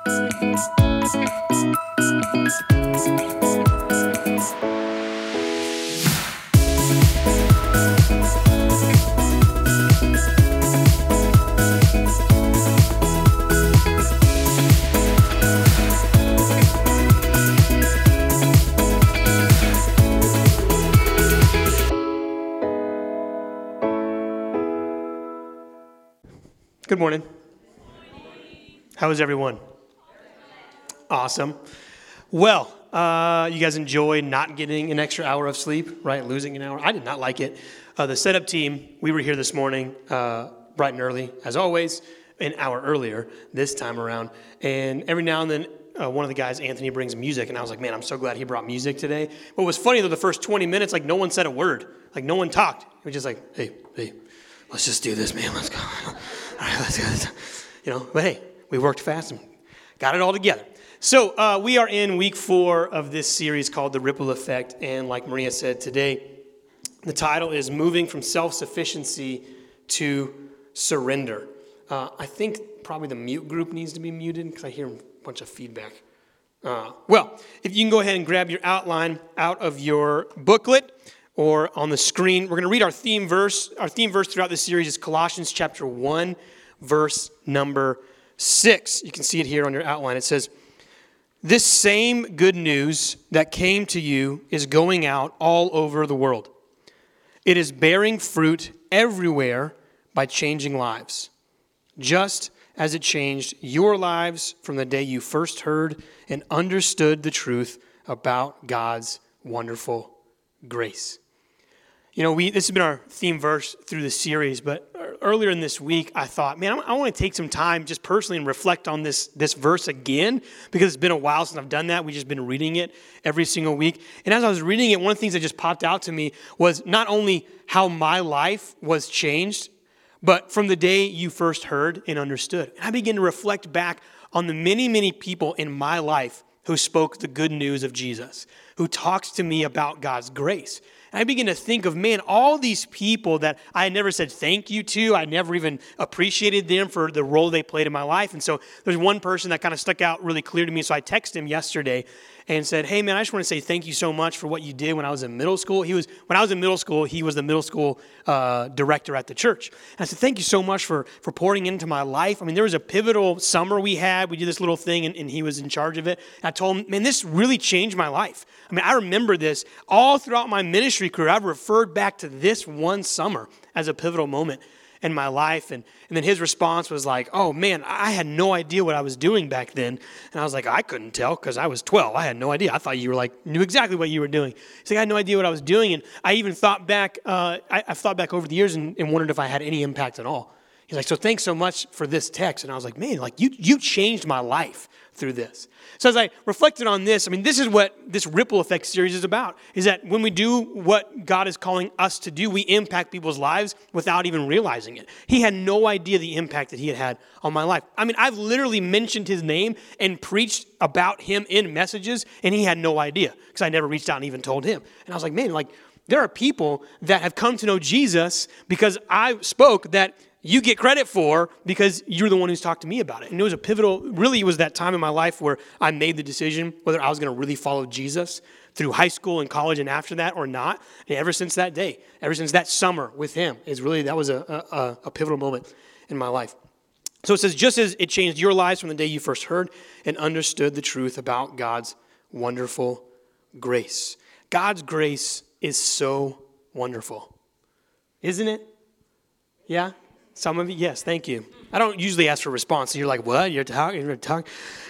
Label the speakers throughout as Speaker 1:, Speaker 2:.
Speaker 1: Good morning. How is everyone? Awesome. Well, you guys enjoy not getting an extra hour of sleep, right? Losing an hour. I did not like it. The setup team, we were here this morning, bright and early, as always, an hour earlier this time around. And every now and then, one of the guys, Anthony, brings music. And I was like, man, I'm so glad he brought music today. What was funny, though, the first 20 minutes, like, no one said a word. Like, no one talked. It was just like, hey, let's just do this, man. Let's go. All right, let's do this. But hey, we worked fast and got it all together. So we are in week 4 of this series called The Ripple Effect. And like Maria said today, the title is Moving from Self-Sufficiency to Surrender. I think probably the mute group needs to be muted because I hear a bunch of feedback. Well, if you can go ahead and grab your outline out of your booklet or on the screen, we're going to read our theme verse. Our theme verse throughout this series is Colossians chapter 1, verse number 6. You can see it here on your outline. It says, "This same good news that came to you is going out all over the world. It is bearing fruit everywhere by changing lives, just as it changed your lives from the day you first heard and understood the truth about God's wonderful grace." This has been our theme verse through the series, but earlier in this week, I thought, man, I want to take some time just personally and reflect on this verse again, because it's been a while since I've done that. We've just been reading it every single week. And as I was reading it, one of the things that just popped out to me was not only how my life was changed, but from the day you first heard and understood. And I began to reflect back on the many, many people in my life who spoke the good news of Jesus, who talks to me about God's grace. And I begin to think of, man, all these people that I had never said thank you to. I never even appreciated them for the role they played in my life. And so there's one person that kind of stuck out really clear to me. So I texted him yesterday and said, hey, man, I just want to say thank you so much for what you did when I was in middle school. When I was in middle school, he was the middle school director at the church. And I said, thank you so much for pouring into my life. I mean, there was a pivotal summer we had. We did this little thing, and he was in charge of it. And I told him, man, this really changed my life. I mean, I remember this all throughout my ministry career. I've referred back to this one summer as a pivotal moment in my life. And then his response was like, oh, man, I had no idea what I was doing back then. And I was like, I couldn't tell because I was 12. I had no idea. I thought you were knew exactly what you were doing. He's like, I had no idea what I was doing. And I even thought back, I've thought back over the years and wondered if I had any impact at all. He's like, so thanks so much for this text. And I was like, man, you changed my life through this. So as I reflected on this, I mean, this is what this Ripple Effect series is about, is that when we do what God is calling us to do, we impact people's lives without even realizing it. He had no idea the impact that he had on my life. I mean, I've literally mentioned his name and preached about him in messages, and he had no idea because I never reached out and even told him. And I was like, man, there are people that have come to know Jesus because I spoke that you get credit for because you're the one who's talked to me about it. And it was a pivotal, really it was that time in my life where I made the decision whether I was going to really follow Jesus through high school and college and after that or not. And ever since that day, ever since that summer with him, that was a pivotal moment in my life. So it says, just as it changed your lives from the day you first heard and understood the truth about God's wonderful grace. God's grace is so wonderful. Isn't it? Yeah? Some of you, yes, thank you. I don't usually ask for a response. So you're like, what? You're talking?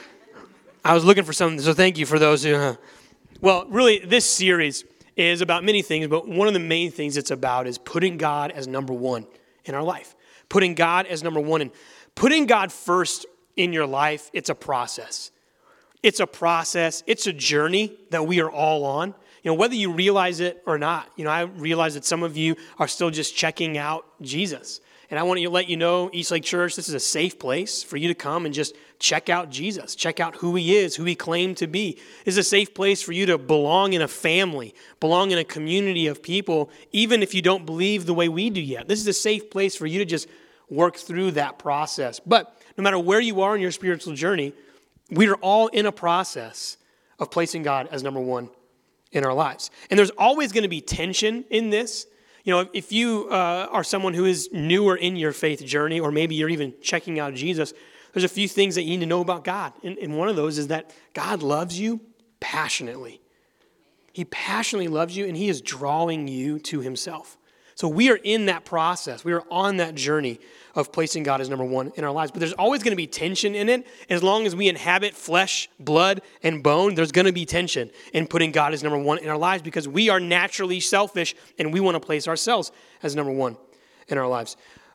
Speaker 1: I was looking for something, so thank you for those who... Well, really, this series is about many things, but one of the main things it's about is putting God as number one in our life. Putting God as number one. And putting God first in your life, it's a process. It's a process. It's a journey that we are all on. Whether you realize it or not. I realize that some of you are still just checking out Jesus. And I want to let you know, Eastlake Church, this is a safe place for you to come and just check out Jesus. Check out who he is, who he claimed to be. This is a safe place for you to belong in a family, belong in a community of people, even if you don't believe the way we do yet. This is a safe place for you to just work through that process. But no matter where you are in your spiritual journey, we are all in a process of placing God as number one in our lives. And there's always going to be tension in this. You know, if you are someone who is newer in your faith journey, or maybe you're even checking out Jesus, there's a few things that you need to know about God. And one of those is that God loves you passionately. He passionately loves you, and he is drawing you to himself. So we are in that process. We are on that journey of placing God as number one in our lives. But there's always going to be tension in it. As long as we inhabit flesh, blood, and bone, there's going to be tension in putting God as number one in our lives, because we are naturally selfish and we want to place ourselves as number one in our lives.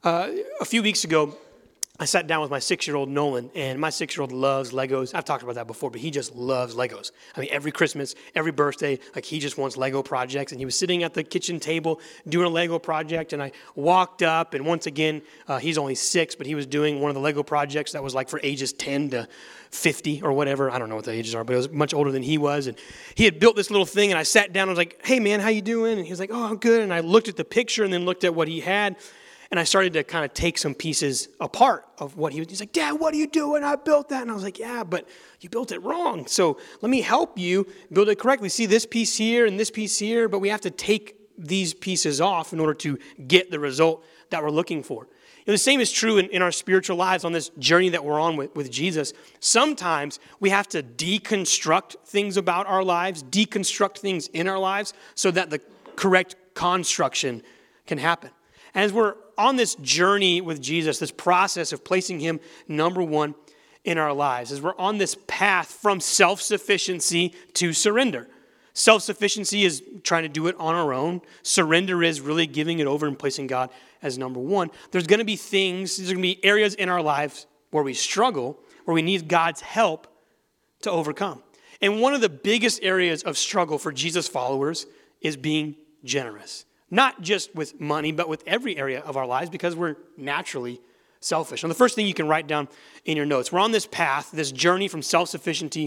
Speaker 1: A few weeks ago, I sat down with my 6-year-old Nolan, and my 6-year-old loves Legos. I've talked about that before, but he just loves Legos. I mean, every Christmas, every birthday, like he just wants Lego projects. And he was sitting at the kitchen table doing a Lego project, and I walked up, and once again, he's only 6, but he was doing one of the Lego projects that was like for ages 10 to 50 or whatever. I don't know what the ages are, but it was much older than he was. And he had built this little thing, and I sat down and was like, "Hey, man, how you doing?" And he was like, "Oh, I'm good." And I looked at the picture and then looked at what he had. And I started to kind of take some pieces apart of what he's like, "Dad, what are you doing? I built that." And I was like, "Yeah, but you built it wrong. So let me help you build it correctly. See this piece here and this piece here, but we have to take these pieces off in order to get the result that we're looking for." You know, the same is true in our spiritual lives on this journey that we're on with Jesus. Sometimes we have to deconstruct things about our lives, deconstruct things in our lives so that the correct construction can happen. And as we're on this journey with Jesus, this process of placing him number one in our lives, as we're on this path from self-sufficiency to surrender. Self-sufficiency is trying to do it on our own. Surrender is really giving it over and placing God as number one. There's going to be things, there's going to be areas in our lives where we struggle, where we need God's help to overcome. And one of the biggest areas of struggle for Jesus followers is being generous. Not just with money, but with every area of our lives, because we're naturally selfish. And the first thing you can write down in your notes, we're on this path, this journey from self-sufficiency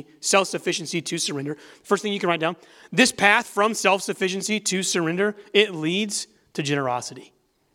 Speaker 1: to surrender. First thing you can write down, this path from self-sufficiency to surrender, it leads to generosity.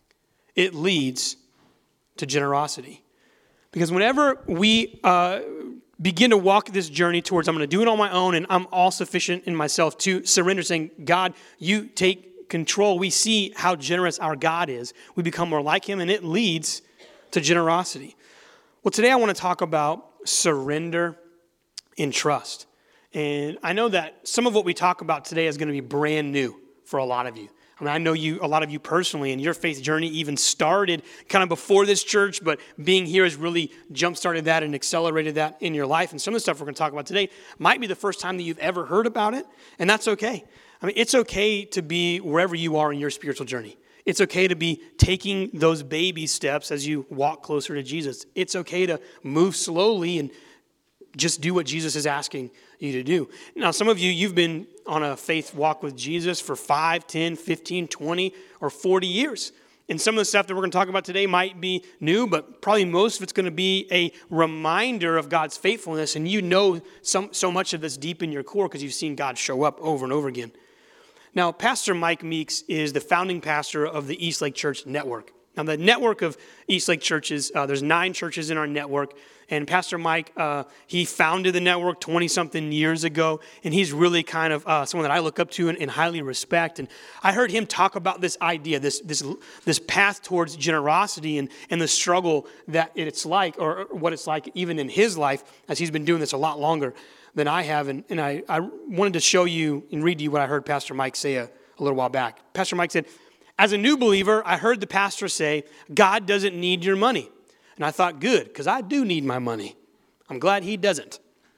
Speaker 1: It leads to generosity. Because whenever we begin to walk this journey towards, I'm going to do it on my own and I'm all sufficient in myself, to surrender, saying, "God, you take control," we see how generous our God is. We become more like him, and it leads to generosity. Well, today I want to talk about surrender and trust. And I know that some of what we talk about today is going to be brand new for a lot of you. I mean, I know a lot of you personally, and your faith journey even started kind of before this church, but being here has really jump-started that and accelerated that in your life. And some of the stuff we're going to talk about today might be the first time that you've ever heard about it, and that's okay. I mean, it's okay to be wherever you are in your spiritual journey. It's okay to be taking those baby steps as you walk closer to Jesus. It's okay to move slowly and just do what Jesus is asking you to do. Now, some of you, you've been on a faith walk with Jesus for 5, 10, 15, 20, or 40 years. And some of the stuff that we're going to talk about today might be new, but probably most of it's going to be a reminder of God's faithfulness. And you know so much of this deep in your core because you've seen God show up over and over again. Now, Pastor Mike Meeks is the founding pastor of the Eastlake Church Network. Now, the network of Eastlake churches, there's 9 churches in our network, and Pastor Mike, he founded the network 20-something years ago, and he's really kind of someone that I look up to and highly respect. And I heard him talk about this idea, this path towards generosity and the struggle that it's like, or what it's like even in his life, as he's been doing this a lot longer than I have. And I wanted to show you and read to you what I heard Pastor Mike say a little while back. Pastor Mike said, "As a new believer, I heard the pastor say, 'God doesn't need your money.' And I thought, good, because I do need my money. I'm glad he doesn't."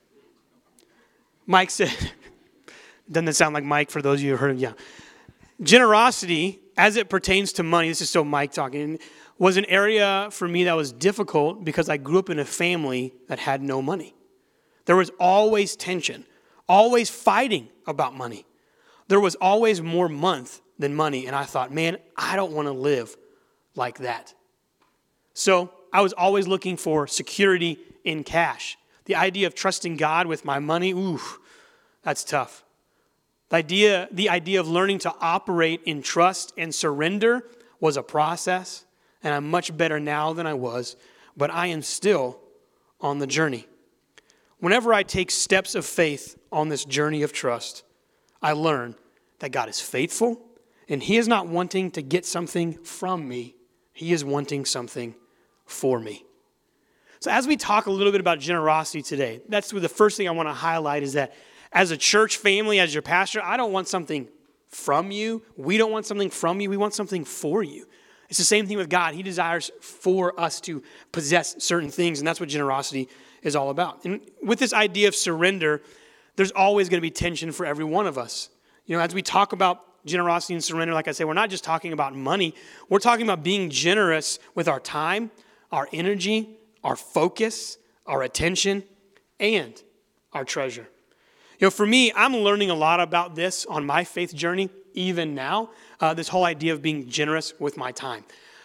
Speaker 1: Mike said, doesn't that sound like Mike for those of you who heard him? Yeah. "Generosity, as it pertains to money," this is so Mike talking, "was an area for me that was difficult because I grew up in a family that had no money. There was always tension, always fighting about money. There was always more month than money. And I thought, man, I don't want to live like that. So I was always looking for security in cash. The idea of trusting God with my money, that's tough. The idea of learning to operate in trust and surrender was a process, and I'm much better now than I was, but I am still on the journey." whenever I take steps of faith on this journey of trust, I learn that God is faithful, and he is not wanting to get something from me. He is wanting something for me. So as we talk a little bit about generosity today, that's the first thing I want to highlight is that as a church family, as your pastor, I don't want something from you. We don't want something from you. We want something for you. It's the same thing with God. He desires for us to possess certain things, and that's what generosity is all about. And with this idea of surrender, there's always going to be tension for every one of us. As we talk about generosity and surrender, like I say, we're not just talking about money. We're talking about being generous with our time, our energy, our focus, our attention, and our treasure. For me, I'm learning a lot about this on my faith journey, even now, this whole idea of being generous with my time.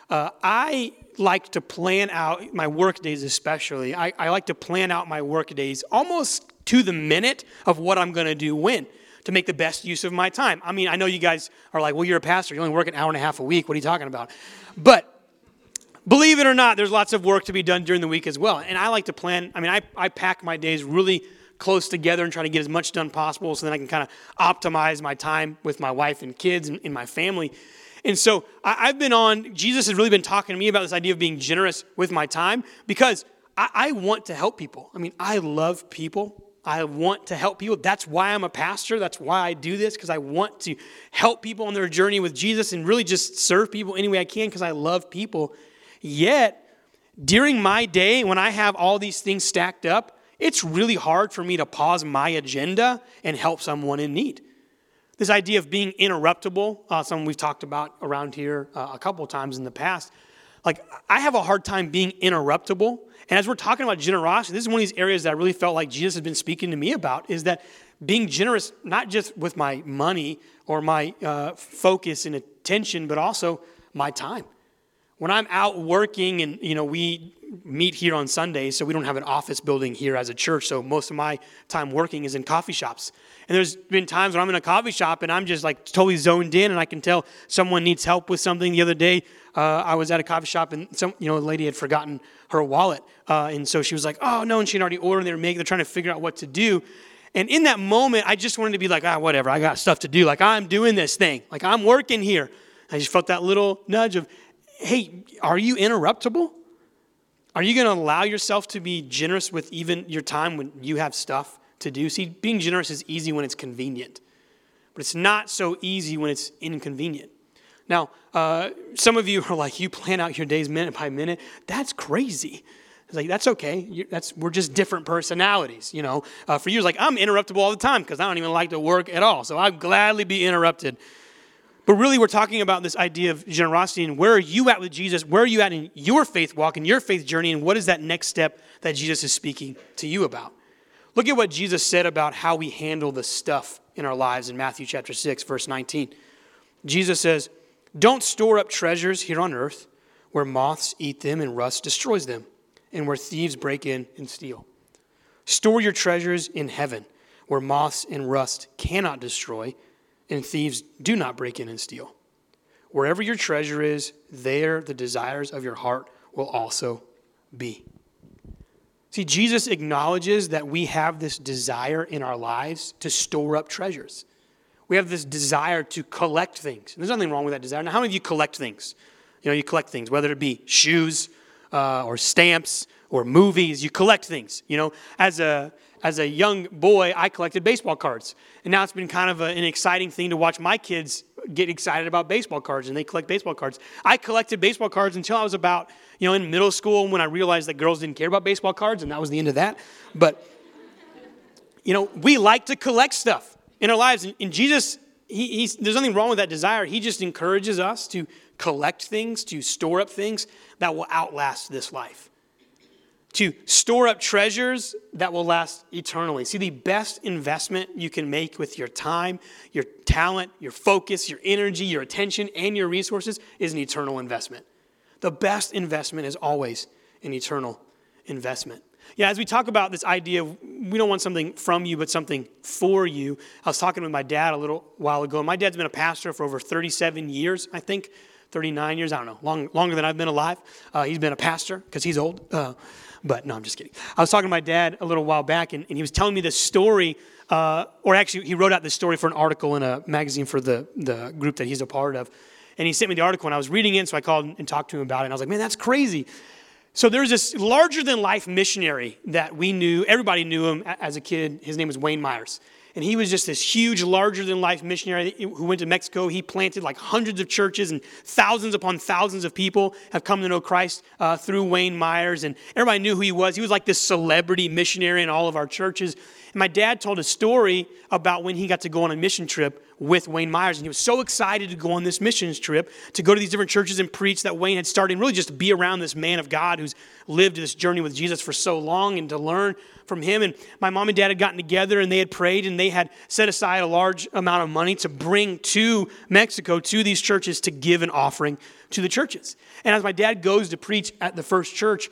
Speaker 1: I like to plan out my work days especially. I like to plan out my work days almost to the minute of what I'm going to do when, to make the best use of my time. I mean, I know you guys are like, well, you're a pastor. You only work an hour and a half a week. What are you talking about? But believe it or not, there's lots of work to be done during the week as well. And I like to plan. I pack my days really close together and try to get as much done possible so then I can kind of optimize my time with my wife and kids and my family. And so Jesus has really been talking to me about this idea of being generous with my time because I want to help people. I love people. I want to help people. That's why I'm a pastor. That's why I do this, because I want to help people on their journey with Jesus and really just serve people any way I can because I love people. Yet, during my day, when I have all these things stacked up, it's really hard for me to pause my agenda and help someone in need. This idea of being interruptible, something we've talked about around here a couple of times in the past. Like, I have a hard time being interruptible. And as we're talking about generosity, this is one of these areas that I really felt like Jesus has been speaking to me about, is that being generous, not just with my money or my focus and attention, but also my time. When I'm out working and, we meet here on Sundays, so we don't have an office building here as a church, so most of my time working is in coffee shops. And there's been times when I'm in a coffee shop and I'm just like totally zoned in and I can tell someone needs help with something. The other day, I was at a coffee shop and a lady had forgotten her wallet. And so she was like, oh no, and she'd already ordered, they're trying to figure out what to do. And in that moment, I just wanted to be like, whatever, I got stuff to do. Like, I'm doing this thing. Like, I'm working here. I just felt that little nudge of, hey, are you interruptible? Are you going to allow yourself to be generous with even your time when you have stuff to do? See, being generous is easy when it's convenient, but it's not so easy when it's inconvenient. Now, some of you are like, you plan out your days minute by minute. That's crazy. It's like, that's okay. We're just different personalities, For you, it's like, I'm interruptible all the time because I don't even like to work at all. So I'd gladly be interrupted. But really, we're talking about this idea of generosity and where are you at with Jesus? Where are you at in your faith walk, in your faith journey? And what is that next step that Jesus is speaking to you about? Look at what Jesus said about how we handle the stuff in our lives in Matthew chapter 6, verse 19. Jesus says, don't store up treasures here on earth where moths eat them and rust destroys them and where thieves break in and steal. Store your treasures in heaven where moths and rust cannot destroy and thieves do not break in and steal. Wherever your treasure is, there the desires of your heart will also be. See, Jesus acknowledges that we have this desire in our lives to store up treasures. We have this desire to collect things. And there's nothing wrong with that desire. Now, how many of you collect things? You collect things, whether it be shoes or stamps or movies. You collect things. As a young boy, I collected baseball cards. And now it's been kind of an exciting thing to watch my kids get excited about baseball cards, and they collect baseball cards. I collected baseball cards until I was about, in middle school when I realized that girls didn't care about baseball cards, and that was the end of that. But, we like to collect stuff in our lives. And Jesus, there's nothing wrong with that desire. He just encourages us to collect things, to store up things that will outlast this life. To store up treasures that will last eternally. See, the best investment you can make with your time, your talent, your focus, your energy, your attention, and your resources is an eternal investment. The best investment is always an eternal investment. Yeah, as we talk about this idea of we don't want something from you, but something for you. I was talking with my dad a little while ago. My dad's been a pastor for over 37 years, I think. 39 years, I don't know, longer than I've been alive. He's been a pastor because he's old. But no, I'm just kidding. I was talking to my dad a little while back, and he was telling me this story, or actually he wrote out this story for an article in a magazine for the group that he's a part of. And he sent me the article, and I was reading it, so I called and talked to him about it. And I was like, man, that's crazy. So there's this larger-than-life missionary that we knew. Everybody knew him as a kid. His name was Wayne Myers. And he was just this huge, larger-than-life missionary who went to Mexico. He planted like hundreds of churches, and thousands upon thousands of people have come to know Christ through Wayne Myers. And everybody knew who he was. He was like this celebrity missionary in all of our churches. And my dad told a story about when he got to go on a mission trip with Wayne Myers. And he was so excited to go on this missions trip, to go to these different churches and preach that Wayne had started, and really just to be around this man of God who's lived this journey with Jesus for so long and to learn from him. And my mom and dad had gotten together and they had prayed and they had set aside a large amount of money to bring to Mexico, to these churches, to give an offering to the churches. And as my dad goes to preach at the first church,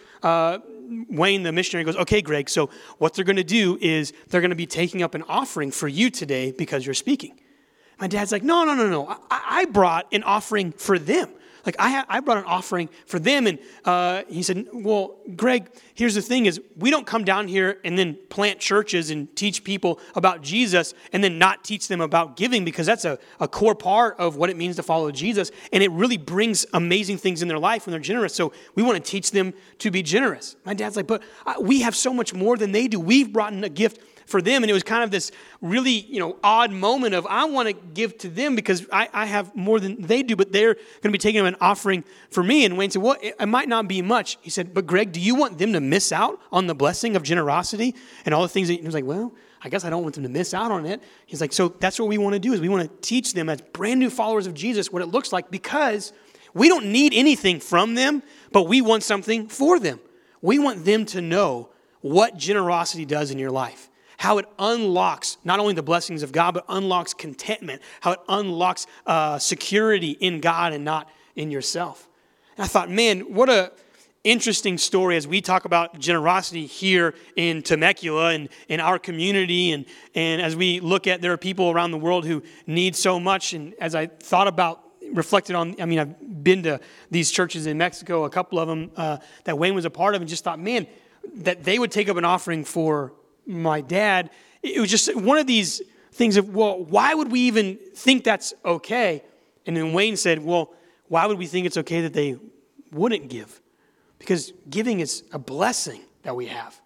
Speaker 1: Wayne, the missionary, goes, okay, Greg, so what they're going to do is they're going to be taking up an offering for you today because you're speaking. My dad's like, no. I brought an offering for them. Like, I brought an offering for them. And he said, well, Greg, here's the thing is we don't come down here and then plant churches and teach people about Jesus and then not teach them about giving, because that's a core part of what it means to follow Jesus. And it really brings amazing things in their life when they're generous. So we want to teach them to be generous. My dad's like, but we have so much more than they do. We've brought in a gift for them. And it was kind of this really, odd moment of, I want to give to them because I have more than they do, but they're going to be taking an offering for me. And Wayne said, well, it might not be much. He said, but Greg, do you want them to miss out on the blessing of generosity and all the things that, he was like, well, I guess I don't want them to miss out on it. He's like, so that's what we want to do, is we want to teach them as brand new followers of Jesus what it looks like, because we don't need anything from them, but we want something for them. We want them to know what generosity does in your life. How it unlocks not only the blessings of God, but unlocks contentment. How it unlocks security in God and not in yourself. And I thought, man, what a interesting story as we talk about generosity here in Temecula and in our community. And as we look at, there are people around the world who need so much. And as I thought about, reflected on, I've been to these churches in Mexico, a couple of them that Wayne was a part of, and just thought, man, that they would take up an offering for my dad. It was just one of these things of, well, why would we even think that's okay? And then Wayne said, well, why would we think it's okay that they wouldn't give? Because giving is a blessing that we have.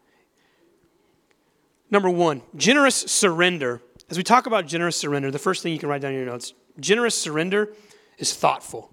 Speaker 1: Number one, generous surrender. As we talk about generous surrender, the first thing you can write down in your notes, generous surrender is thoughtful.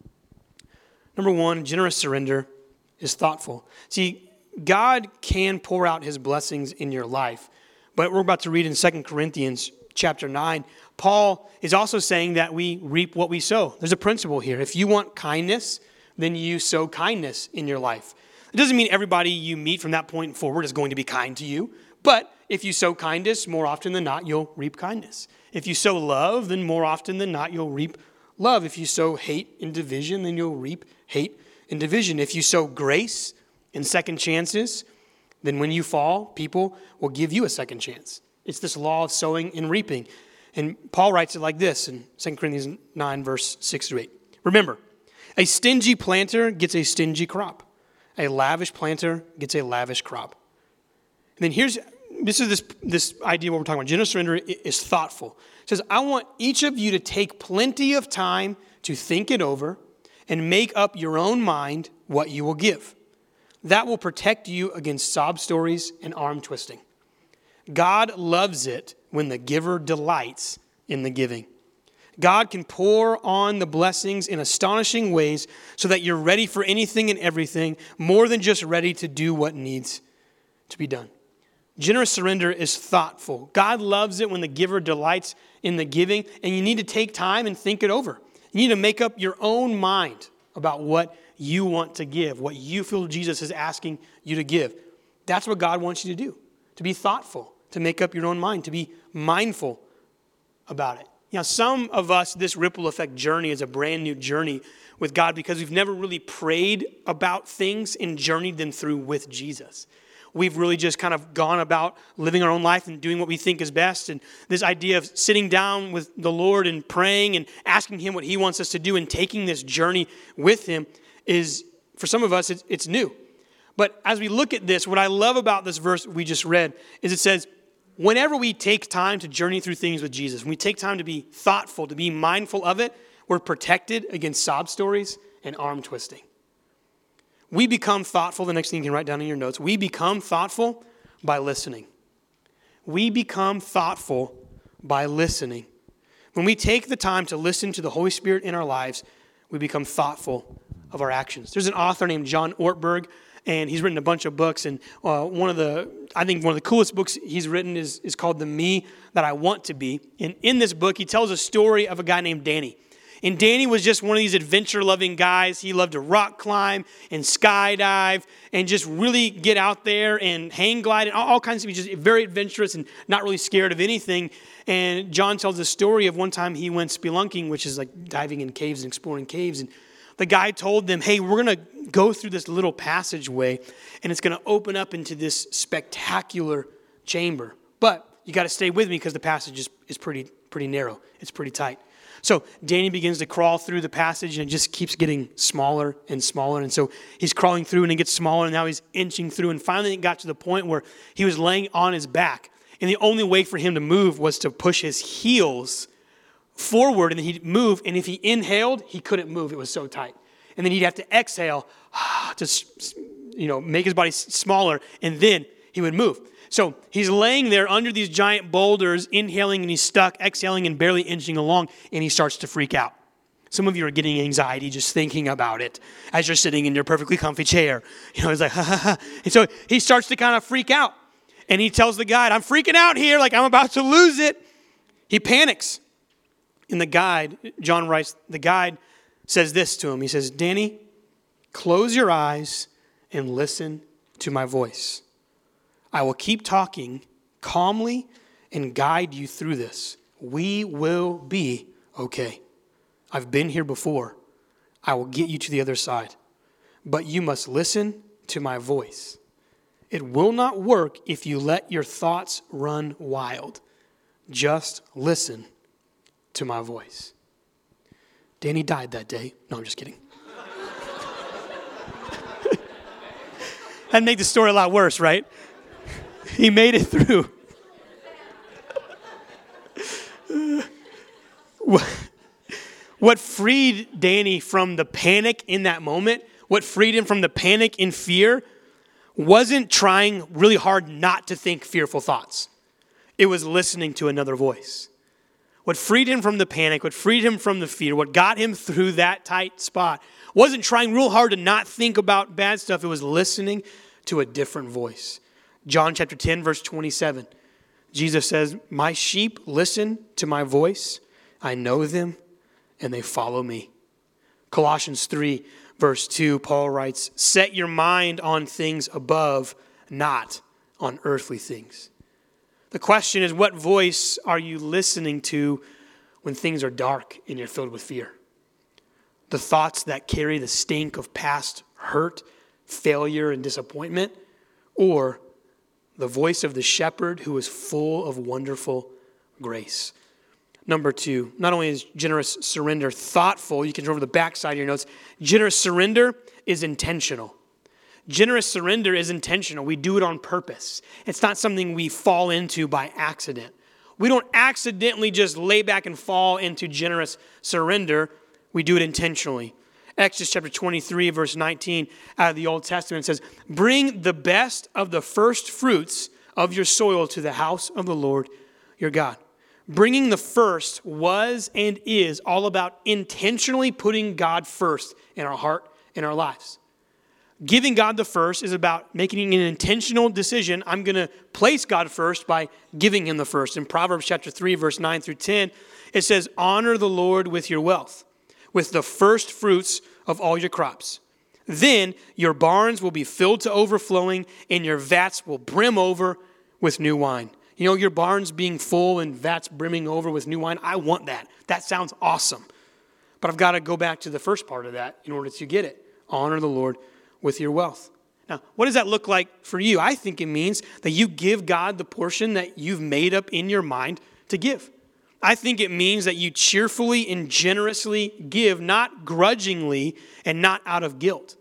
Speaker 1: Number one, generous surrender is thoughtful. See, God can pour out his blessings in your life. But we're about to read in 2 Corinthians chapter 9. Paul is also saying that we reap what we sow. There's a principle here. If you want kindness, then you sow kindness in your life. It doesn't mean everybody you meet from that point forward is going to be kind to you. But if you sow kindness, more often than not, you'll reap kindness. If you sow love, then more often than not, you'll reap love. If you sow hate and division, then you'll reap hate and division. If you sow grace and second chances, then when you fall, people will give you a second chance. It's this law of sowing and reaping. And Paul writes it like this in 2 Corinthians 9, verse 6 through 8. Remember, a stingy planter gets a stingy crop. A lavish planter gets a lavish crop. And then this is this idea what we're talking about. Generous surrender is thoughtful. It says, I want each of you to take plenty of time to think it over and make up your own mind what you will give. That will protect you against sob stories and arm twisting. God loves it when the giver delights in the giving. God can pour on the blessings in astonishing ways so that you're ready for anything and everything, more than just ready to do what needs to be done. Generous surrender is thoughtful. God loves it when the giver delights in the giving, and you need to take time and think it over. You need to make up your own mind about what you want to give, what you feel Jesus is asking you to give. That's what God wants you to do, to be thoughtful, to make up your own mind, to be mindful about it. Some of us, this ripple effect journey is a brand new journey with God because we've never really prayed about things and journeyed them through with Jesus. We've really just kind of gone about living our own life and doing what we think is best. And this idea of sitting down with the Lord and praying and asking him what he wants us to do and taking this journey with him is, for some of us, it's new. But as we look at this, what I love about this verse we just read is it says, whenever we take time to journey through things with Jesus, when we take time to be thoughtful, to be mindful of it, we're protected against sob stories and arm twisting. We become thoughtful. The next thing you can write down in your notes. We become thoughtful by listening. We become thoughtful by listening. When we take the time to listen to the Holy Spirit in our lives, we become thoughtful of our actions. There's an author named John Ortberg, and he's written a bunch of books. And one of the coolest books he's written is called The Me That I Want to Be. And in this book, he tells a story of a guy named Danny. And Danny was just one of these adventure-loving guys. He loved to rock climb and skydive and just really get out there and hang glide and all kinds of things. Just very adventurous and not really scared of anything. And John tells the story of one time he went spelunking, which is like diving in caves and exploring caves. And the guy told them, hey, we're going to go through this little passageway, and it's going to open up into this spectacular chamber. But you got to stay with me because the passage is pretty narrow. It's pretty tight. So Danny begins to crawl through the passage, and it just keeps getting smaller and smaller. And so he's crawling through, and it gets smaller, and now he's inching through. And finally it got to the point where he was laying on his back. And the only way for him to move was to push his heels forward, and then he'd move. And if he inhaled, he couldn't move. It was so tight. And then he'd have to exhale to make his body smaller, and then he would move. So he's laying there under these giant boulders, inhaling, and he's stuck, exhaling, and barely inching along, and he starts to freak out. Some of you are getting anxiety just thinking about it as you're sitting in your perfectly comfy chair. It's like, ha, ha, ha. And so he starts to kind of freak out, and he tells the guide, I'm freaking out here, like I'm about to lose it. He panics. And the guide, John writes, the guide says this to him. He says, Danny, close your eyes and listen to my voice. I will keep talking calmly and guide you through this. We will be okay. I've been here before. I will get you to the other side. But you must listen to my voice. It will not work if you let your thoughts run wild. Just listen to my voice. Danny died that day. No, I'm just kidding. That'd make the story a lot worse, right? He made it through. What freed Danny from the panic in that moment, what freed him from the panic and fear, wasn't trying really hard not to think fearful thoughts. It was listening to another voice. What freed him from the panic, what freed him from the fear, what got him through that tight spot, wasn't trying real hard to not think about bad stuff. It was listening to a different voice. John chapter 10, verse 27. Jesus says, my sheep listen to my voice. I know them, and they follow me. Colossians 3, verse 2, Paul writes, set your mind on things above, not on earthly things. The question is, what voice are you listening to when things are dark and you're filled with fear? The thoughts that carry the stink of past hurt, failure, and disappointment, or the voice of the shepherd who is full of wonderful grace? Number 2, not only is generous surrender thoughtful, you can go over the back side of your notes, generous surrender is intentional. Generous surrender is intentional. We do it on purpose. It's not something we fall into by accident. We don't accidentally just lay back and fall into generous surrender. We do it intentionally. Exodus chapter 23, verse 19 out of the Old Testament says, bring the best of the first fruits of your soil to the house of the Lord your God. Bringing the first was and is all about intentionally putting God first in our heart, in our lives. Giving God the first is about making an intentional decision. I'm going to place God first by giving him the first. In Proverbs chapter 3, verse 9 through 10, it says, honor the Lord with your wealth, with the first fruits of all your crops. Then your barns will be filled to overflowing, and your vats will brim over with new wine. You know, your barns being full and vats brimming over with new wine, I want that. That sounds awesome. But I've got to go back to the first part of that in order to get it. Honor the Lord with your wealth. Now, what does that look like for you? I think it means that you give God the portion that you've made up in your mind to give. I think it means that you cheerfully and generously give, not grudgingly and not out of guilt.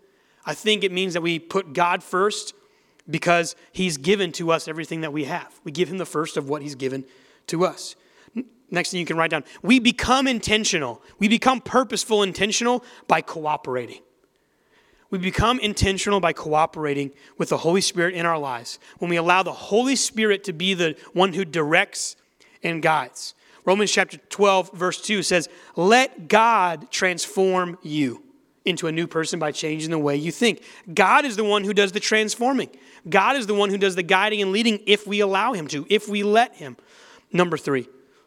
Speaker 1: I think it means that we put God first because he's given to us everything that we have. We give him the first of what he's given to us. Next thing you can write down, we become intentional. We become purposeful, intentional by cooperating. We become intentional by cooperating with the Holy Spirit in our lives when we allow the Holy Spirit to be the one who directs and guides. Romans chapter 12, verse 2 says, let God transform you into a new person by changing the way you think. God is the one who does the transforming. God is the one who does the guiding and leading if we allow him to, if we let him. Number 3,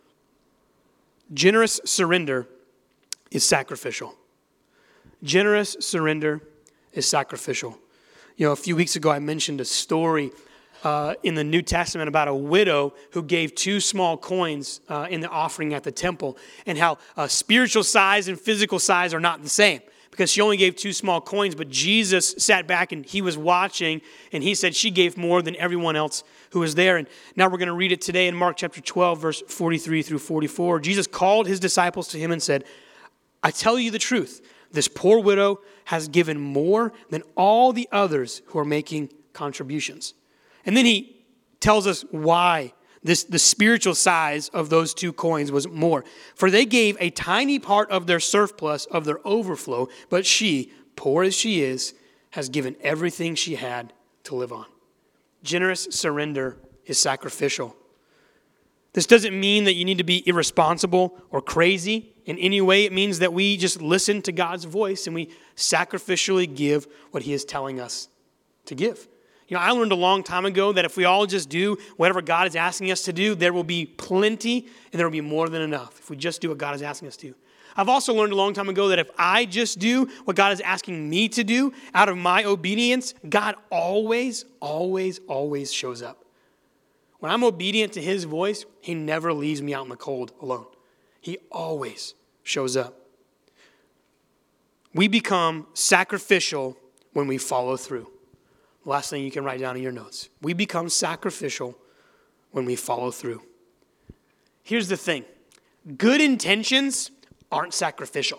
Speaker 1: generous surrender is sacrificial. Generous surrender is sacrificial. You know, a few weeks ago I mentioned a story in the New Testament about a widow who gave 2 small coins in the offering at the temple, and how spiritual size and physical size are not the same, because she only gave 2 small coins, but Jesus sat back and he was watching, and he said she gave more than everyone else who was there. And now we're going to read it today in Mark chapter 12, verse 43 through 44. Jesus called his disciples to him and said, I tell you the truth, this poor widow has given more than all the others who are making contributions. And then he tells us why the spiritual size of those 2 coins was more. For they gave a tiny part of their surplus, of their overflow, but she, poor as she is, has given everything she had to live on. Generous surrender is sacrificial. This doesn't mean that you need to be irresponsible or crazy in any way. It means that we just listen to God's voice and we sacrificially give what he is telling us to give. You know, I learned a long time ago that if we all just do whatever God is asking us to do, there will be plenty and there will be more than enough if we just do what God is asking us to do. I've also learned a long time ago that if I just do what God is asking me to do out of my obedience, God always, always, always shows up. When I'm obedient to his voice, he never leaves me out in the cold alone. He always shows up. We become sacrificial when we follow through. Last thing you can write down in your notes. We become sacrificial when we follow through. Here's the thing. Good intentions aren't sacrificial.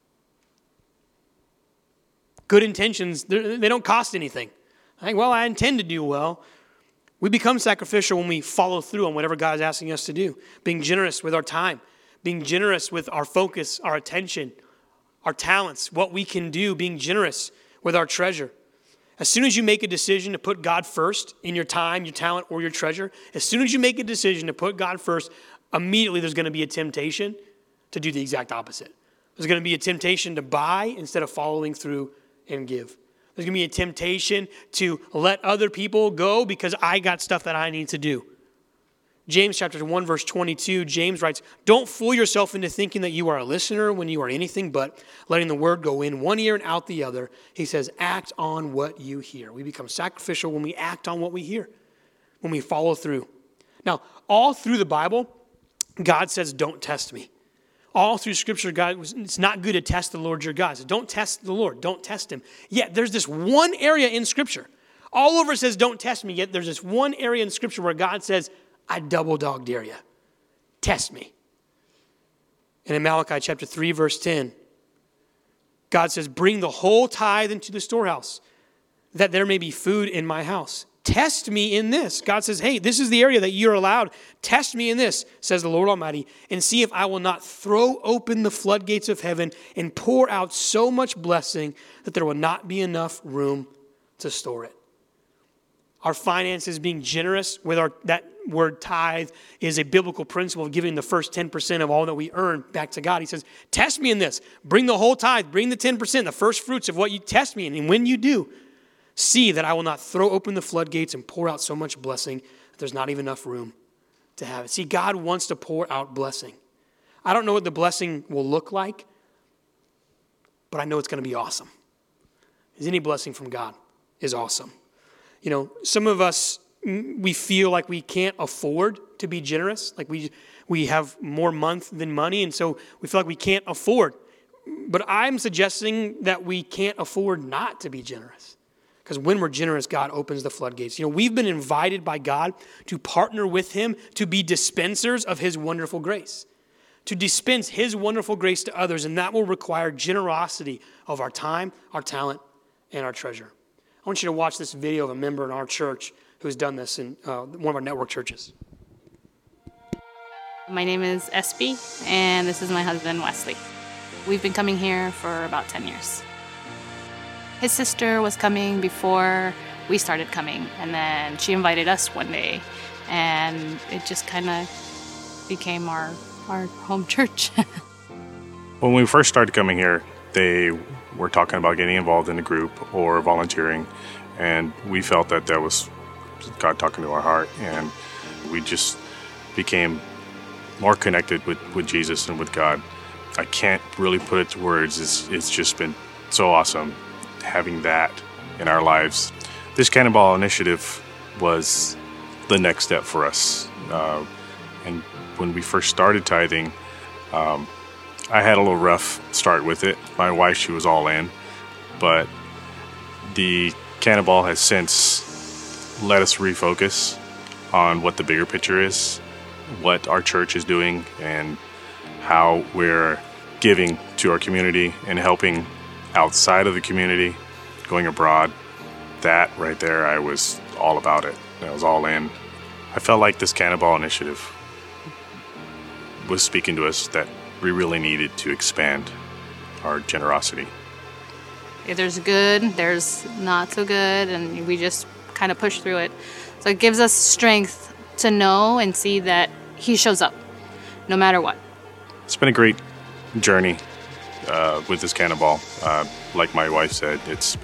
Speaker 1: Good intentions, they don't cost anything. I intend to do well. We become sacrificial when we follow through on whatever God is asking us to do. Being generous with our time. Being generous with our focus, our attention, our talents, what we can do. Being generous with our treasure. As soon as you make a decision to put God first in your time, your talent, or your treasure, as soon as you make a decision to put God first, immediately there's going to be a temptation to do the exact opposite. There's going to be a temptation to buy instead of following through and give. There's going to be a temptation to let other people go because I got stuff that I need to do. James chapter 1, verse 22, James writes, don't fool yourself into thinking that you are a listener when you are anything but letting the word go in one ear and out the other. He says, act on what you hear. We become sacrificial when we act on what we hear, when we follow through. Now, all through the Bible, God says, don't test me. All through Scripture, God, it's not good to test the Lord your God. So don't test the Lord. Don't test him. Yet there's this one area in Scripture. All over it says, don't test me. Yet there's this one area in Scripture where God says, I double dog dare you. Test me. And in Malachi chapter 3, verse 10, God says, bring the whole tithe into the storehouse, that there may be food in my house. Test me in this. God says, hey, this is the area that you're allowed. Test me in this, says the Lord Almighty, and see if I will not throw open the floodgates of heaven and pour out so much blessing that there will not be enough room to store it. Our finances, being generous with that word tithe, is a biblical principle of giving the first 10% of all that we earn back to God. He says, test me in this. Bring the whole tithe. Bring the 10%, the first fruits of what you test me in. And when you do, see that I will not throw open the floodgates and pour out so much blessing that there's not even enough room to have it. See, God wants to pour out blessing. I don't know what the blessing will look like, but I know it's going to be awesome. Because any blessing from God is awesome. You know, some of us, we feel like we can't afford to be generous. Like we have more month than money, and so we feel like we can't afford. But I'm suggesting that we can't afford not to be generous. Because when we're generous, God opens the floodgates. You know, we've been invited by God to partner with him to be dispensers of his wonderful grace. To dispense his wonderful grace to others, and that will require generosity of our time, our talent, and our treasure. I want you to watch this video of a member in our church who's done this in one of our network churches.
Speaker 2: My name is Espy, and this is my husband, Wesley. We've been coming here for about 10 years. His sister was coming before we started coming, and then she invited us one day, and it just kind of became our home church.
Speaker 3: When we first started coming here, they were talking about getting involved in a group or volunteering, and we felt that was God talking to our heart, and we just became more connected with Jesus and with God. I can't really put it to words. It's just been so awesome having that in our lives. This Cannonball Initiative was the next step for us. And when we first started tithing, I had a little rough start with it. My wife, she was all in. But the Cannonball has since let us refocus on what the bigger picture is, what our church is doing, and how we're giving to our community and helping outside of the community, going abroad. That right there, I was all about it. I was all in. I felt like this Cannonball Initiative was speaking to us that we really needed to expand our generosity.
Speaker 2: There's good, there's not so good, and we just kind of push through it. So it gives us strength to know and see that He shows up, no matter what.
Speaker 3: It's been a great journey with this Cannonball. Like my wife said,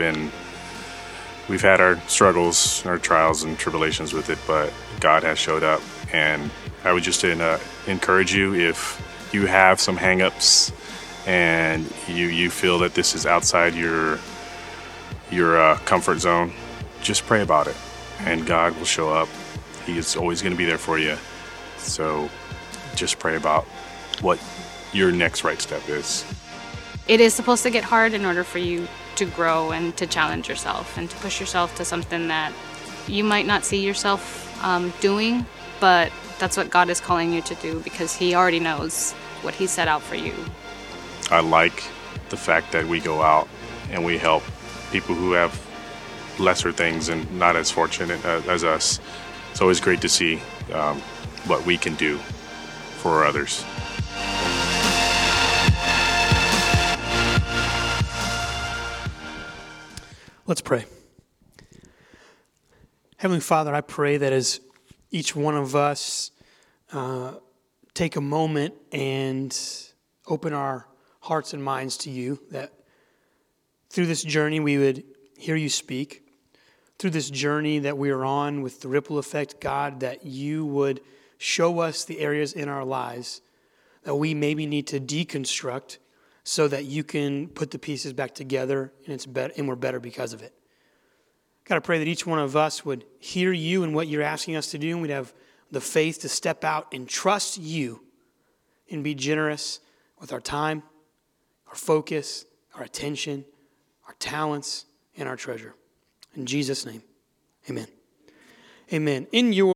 Speaker 3: we've had our struggles, our trials and tribulations with it, but God has showed up. And I would just encourage you, if you have some hang-ups and you feel that this is outside your comfort zone, just pray about it, and God will show up. He is always going to be there for you. So just pray about what your next right step is.
Speaker 2: It is supposed to get hard in order for you to grow and to challenge yourself and to push yourself to something that you might not see yourself doing, but that's what God is calling you to do, because He already knows what He set out for you.
Speaker 3: I like the fact that we go out and we help people who have lesser things and not as fortunate as us. It's always great to see what we can do for others.
Speaker 1: Let's pray. Heavenly Father, I pray that as each one of us take a moment and open our hearts and minds to you, that through this journey we would hear you speak. Through this journey that we are on with the ripple effect, God, that you would show us the areas in our lives that we maybe need to deconstruct so that you can put the pieces back together and it's better, and we're better because of it. God, I pray that each one of us would hear you and what you're asking us to do, and we'd have the faith to step out and trust you and be generous with our time, our focus, our attention, our talents, and our treasure. In Jesus' name, amen. Amen. In your